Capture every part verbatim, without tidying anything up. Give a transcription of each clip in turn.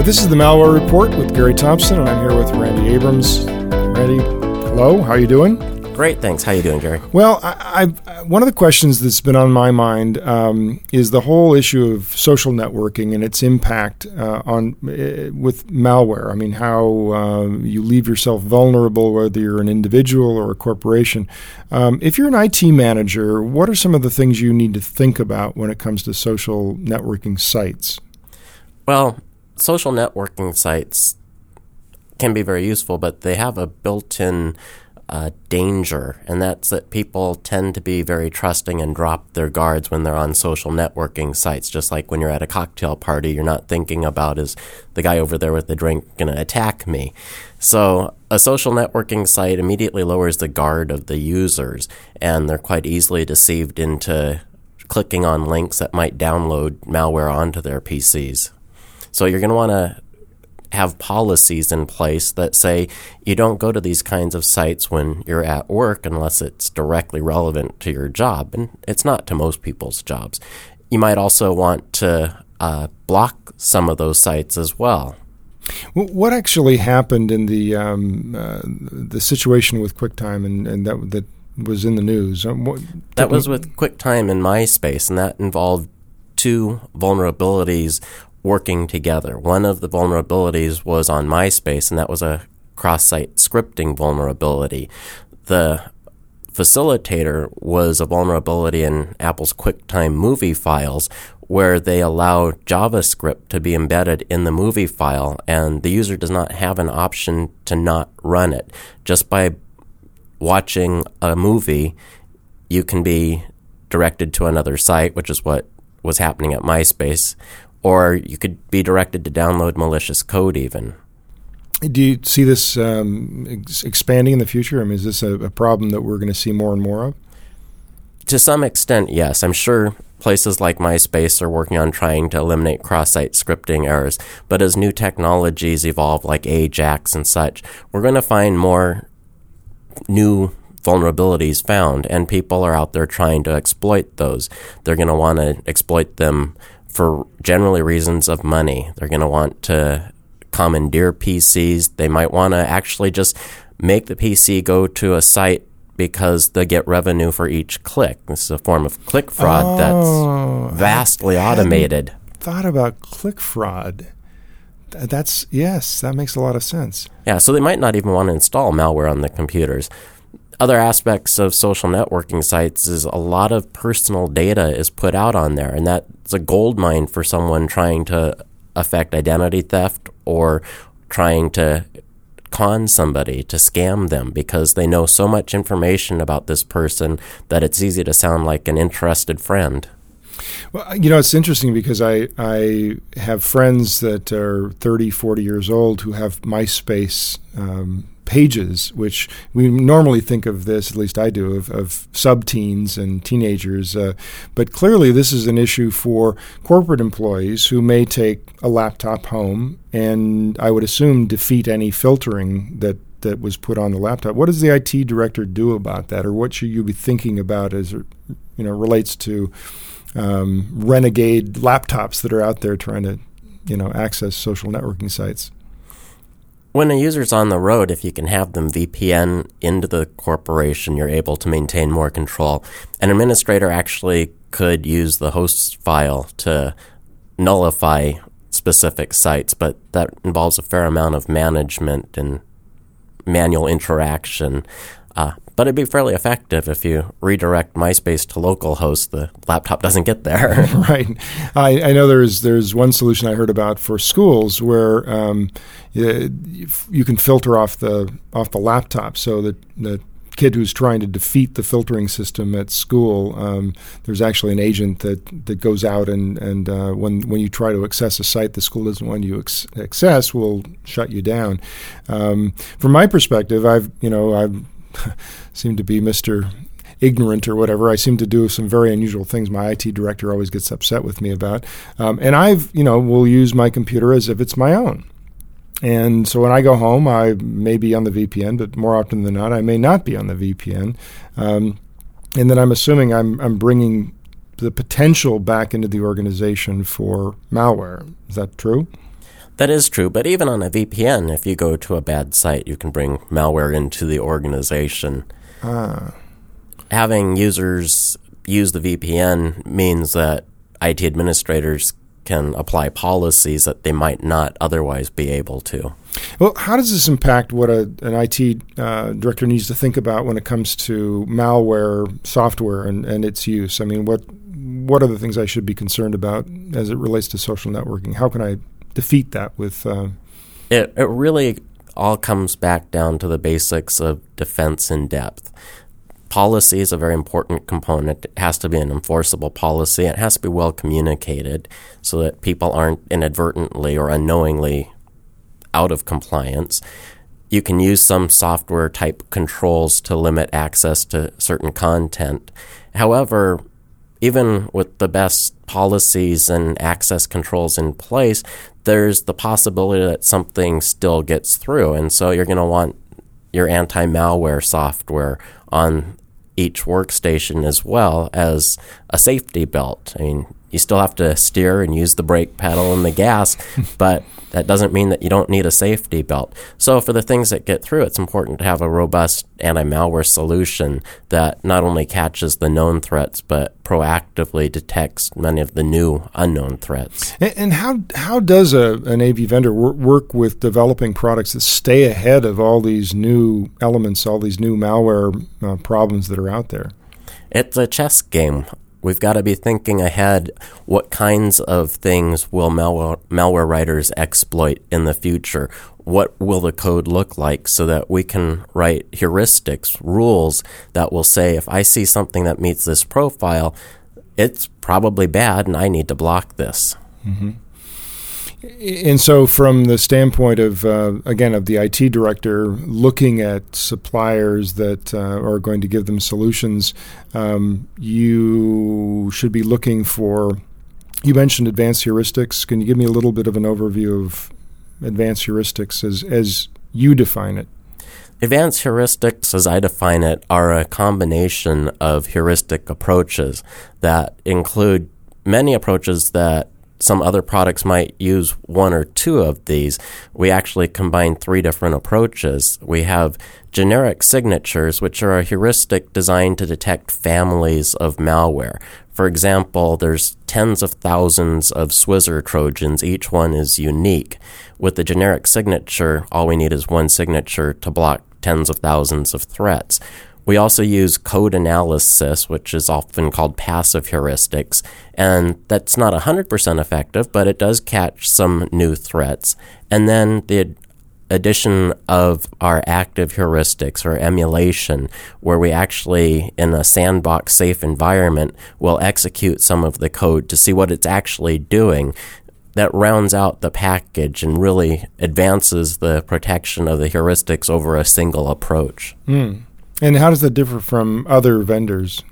This is the Malware Report with Gary Thompson, and I'm here with Randy Abrams. Randy, hello. How are you doing? Great, thanks. How are you doing, Gary? Well, I, I, one of the questions that's been on my mind um, is the whole issue of social networking and its impact uh, on uh, with malware. I mean, how uh, you leave yourself vulnerable, whether you're an individual or a corporation. Um, if you're an I T manager, what are some of the things you need to think about when it comes to social networking sites? Well, social networking sites can be very useful, but they have a built-in uh, danger, and that's that people tend to be very trusting and drop their guards when they're on social networking sites. Just like when you're at a cocktail party, you're not thinking about, is the guy over there with the drink going to attack me? So a social networking site immediately lowers the guard of the users, and they're quite easily deceived into clicking on links that might download malware onto their P Cs. So you're going to want to have policies in place that say you don't go to these kinds of sites when you're at work unless it's directly relevant to your job, and it's not to most people's jobs. You might also want to uh, block some of those sites as well. What actually happened in the um, uh, the situation with QuickTime and, and that that was in the news? What, that was with QuickTime and MySpace, and that involved two vulnerabilities working together. One of the vulnerabilities was on MySpace, and that was a cross-site scripting vulnerability. The facilitator was a vulnerability in Apple's QuickTime movie files, where they allow JavaScript to be embedded in the movie file, and the user does not have an option to not run it. Just by watching a movie, you can be directed to another site, which is what was happening at MySpace, or you could be directed to download malicious code even. Do you see this um, ex- expanding in the future? I mean, is this a, a problem that we're going to see more and more of? To some extent, yes. I'm sure places like MySpace are working on trying to eliminate cross-site scripting errors. But as new technologies evolve, like Ajax and such, we're going to find more new vulnerabilities found, and people are out there trying to exploit those. They're going to want to exploit them for generally reasons of money. They're going to want to commandeer P Cs. They might want to actually just make the P C go to a site because they get revenue for each click. This is a form of click fraud oh, that's vastly I automated. Thought about click fraud. That's, yes, that makes a lot of sense. Yeah, so they might not even want to install malware on the computers. Other aspects of social networking sites is a lot of personal data is put out on there, and that's a gold mine for someone trying to affect identity theft or trying to con somebody, to scam them, because they know so much information about this person that it's easy to sound like an interested friend. Well, you know, it's interesting because I, I have friends that are thirty, forty years old who have MySpace um, pages, which we normally think of this, at least I do, of, of sub-teens and teenagers. Uh, but clearly this is an issue for corporate employees who may take a laptop home and, I would assume, defeat any filtering that, that was put on the laptop. What does the I T director do about that, or what should you be thinking about as it, you know, relates to um, renegade laptops that are out there trying to, you know, access social networking sites? When a user's on the road, if you can have them V P N into the corporation, you're able to maintain more control. An administrator actually could use the host file to nullify specific sites, but that involves a fair amount of management and manual interaction. Uh, but it'd be fairly effective if you redirect MySpace to localhost. The laptop doesn't get there. Right. I, I know there's there's one solution I heard about for schools where um, you, you can filter off the off the laptop, so that the kid who's trying to defeat the filtering system at school, um, there's actually an agent that, that goes out and and uh, when when you try to access a site the school doesn't want you ex- access, will shut you down. Um, from my perspective, I've you know I've seem to be Mister ignorant or whatever. I seem to do some very unusual things my I T director always gets upset with me about. Um, and I've, you know, will use my computer as if it's my own. And so when I go home, I may be on the V P N, but more often than not, I may not be on the V P N. Um, and then I'm assuming I'm, I'm bringing the potential back into the organization for malware. Is that true? That is true, but even on a V P N, if you go to a bad site, you can bring malware into the organization. Ah. Having users use the V P N means that I T administrators can apply policies that they might not otherwise be able to. Well, how does this impact what a, an I T uh, director needs to think about when it comes to malware software and, and its use? I mean, what what are the things I should be concerned about as it relates to social networking? How can I defeat that with... Uh, it, it really all comes back down to the basics of defense in depth. Policy is a very important component. It has to be an enforceable policy. It has to be well communicated so that people aren't inadvertently or unknowingly out of compliance. You can use some software type controls to limit access to certain content. However, even with the best policies and access controls in place, there's the possibility that something still gets through. And so you're going to want your anti-malware software on each workstation as well as a safety belt. I mean, you still have to steer and use the brake pedal and the gas, but that doesn't mean that you don't need a safety belt. So for the things that get through, it's important to have a robust anti-malware solution that not only catches the known threats, but proactively detects many of the new unknown threats. And, and how how does a, an A V vendor wor- work with developing products that stay ahead of all these new elements, all these new malware uh, problems that are out there? It's a chess game. We've got to be thinking ahead what kinds of things will malware, malware writers exploit in the future. What will the code look like so that we can write heuristics, rules that will say if I see something that meets this profile, it's probably bad and I need to block this. Mm-hmm. And so from the standpoint of, uh, again, of the I T director looking at suppliers that uh, are going to give them solutions, um, you should be looking for, you mentioned advanced heuristics. Can you give me a little bit of an overview of advanced heuristics as, as you define it? Advanced heuristics, as I define it, are a combination of heuristic approaches that include many approaches that some other products might use one or two of these. We actually combine three different approaches. We have generic signatures, which are a heuristic designed to detect families of malware. For example, there's tens of thousands of Swizzer Trojans. Each one is unique. With the generic signature, all we need is one signature to block tens of thousands of threats. We also use code analysis, which is often called passive heuristics, and that's not one hundred percent effective, but it does catch some new threats. And then the addition of our active heuristics or emulation, where we actually, in a sandbox safe environment, will execute some of the code to see what it's actually doing. That rounds out the package and really advances the protection of the heuristics over a single approach. Mm. And how does that differ from other vendors?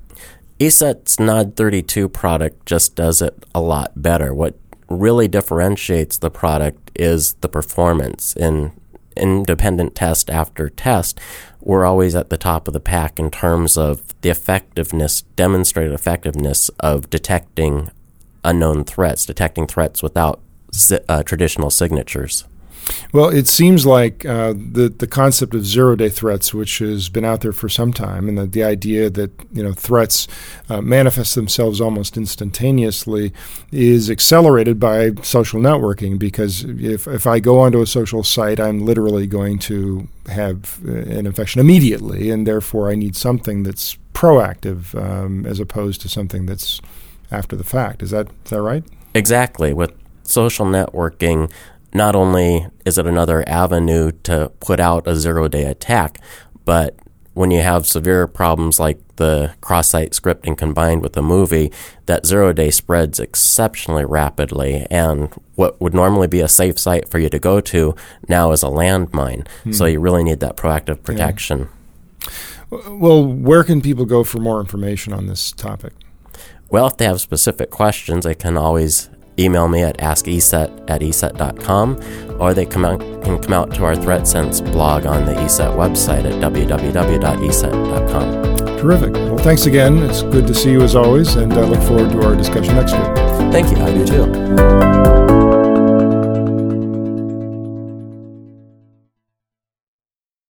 E S E T's N O D thirty-two product just does it a lot better. What really differentiates the product is the performance. In independent test after test, we're always at the top of the pack in terms of the effectiveness, demonstrated effectiveness of detecting unknown threats, detecting threats without uh, traditional signatures. Well, it seems like uh, the the concept of zero-day threats, which has been out there for some time, and the, the idea that you know threats uh, manifest themselves almost instantaneously, is accelerated by social networking. Because if if I go onto a social site, I'm literally going to have an infection immediately, and therefore I need something that's proactive um, as opposed to something that's after the fact. Is that is that right? Exactly. With social networking, not only is it another avenue to put out a zero-day attack, but when you have severe problems like the cross-site scripting combined with a movie, that zero-day spreads exceptionally rapidly, and what would normally be a safe site for you to go to now is a landmine. Hmm. So you really need that proactive protection. Yeah. Well, where can people go for more information on this topic? Well, if they have specific questions, they can always email me at ask E S E T at E S E T dot com, or they come out, can come out to our ThreatSense blog on the E S E T website at w w w dot e s e t dot com. Terrific. Well, thanks again. It's good to see you as always, and I look forward to our discussion next week. Thank you. I do too.